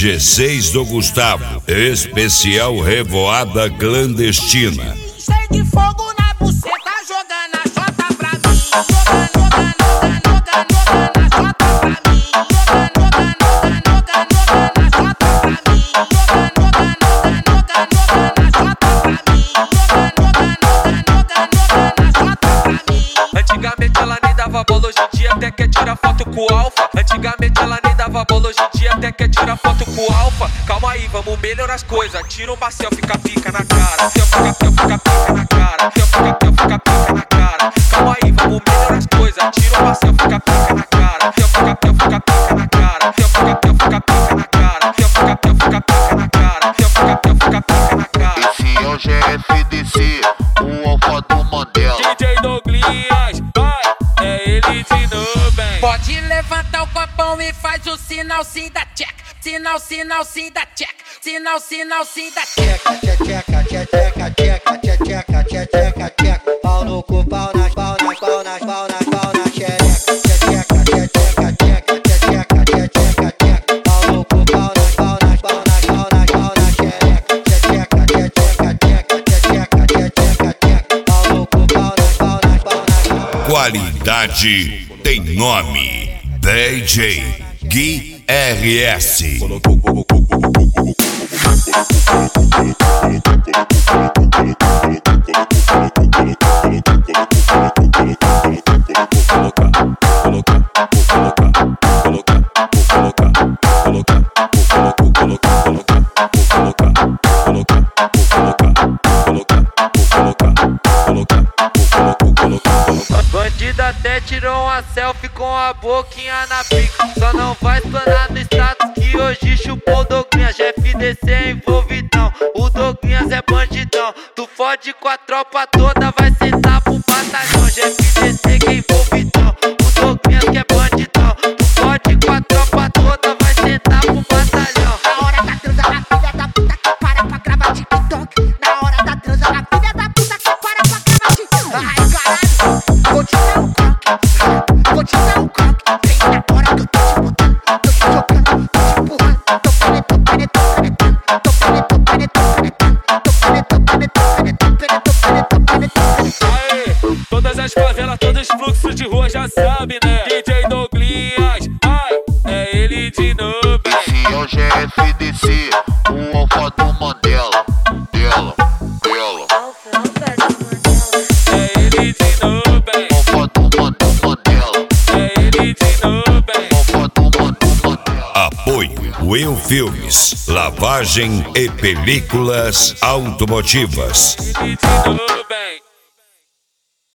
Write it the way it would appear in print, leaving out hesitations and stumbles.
G6 do Gustavo, especial Revoada Clandestina. Cheio de fogo na buceta, jogando a jota pra mim. Jogando a jota pra mim. Jogando a jota pra mim. Antigamente ela nem dava bola, hoje em dia até quer tirar foto com o alfa. Antigamente ela nem dava bola, hoje em dia até quer tirar foto com o alfa. Calma aí, vamos melhorar as coisas. Tira uma selfie, pica na cara. Selfie, pica na cara. Selfie, pica na cara. Calma aí, vamos melhorar as coisas. Tira uma selfie, pica na cara. Selfie, pica na cara. Selfie, pica na cara. Selfie, pica na cara. Selfie, pica na cara. Esse é o GFDC, o alfa do Mandela. DJ Douglinhas, vai, é ele de novo, bem. Pode levantar o copão e faz o sinal sim da check. Sinal sim da check. Sinal sim da check. Tcheca. Pau no cu, pau na xereca. Pau no cu, pau na xereca. Qualidade tem nome. DJ Gui RS. Bandida até tirou uma selfie com a boquinha na pica. Só não vai explanar no status que hoje chupou o Douglinhas. GFDC é envolvidão, o Douglinhas é bandidão. Tu fode com a tropa toda, vai sentar pro batalhão. GFDC que é envolvidão, o Douglinhas que é bandidão. Tu fode com a tropa toda, vai sentar pro batalhão. Na hora da transa, a filha da puta que para pra gravar TikTok. Na hora da transa, a filha da puta que para pra gravar TikTok. Ai, caralho, vou te dar um croque. Vem na hora que eu tô te botando, tô te jogando, tô te empurrando. Tô penetrando. Aê, todas as favelas, todos os fluxos de rua já sabe, né? DJ Douglinhas, ai, é ele de novo. Esse é o GFDC, o alfa do Mandela. Dela. É ele de novo, bem. Alfa do Mandela. É ele de novo, bem. Alfa do Mandela. Apoio Will Filmes, lavagem e películas automotivas. Ele de novo, bem.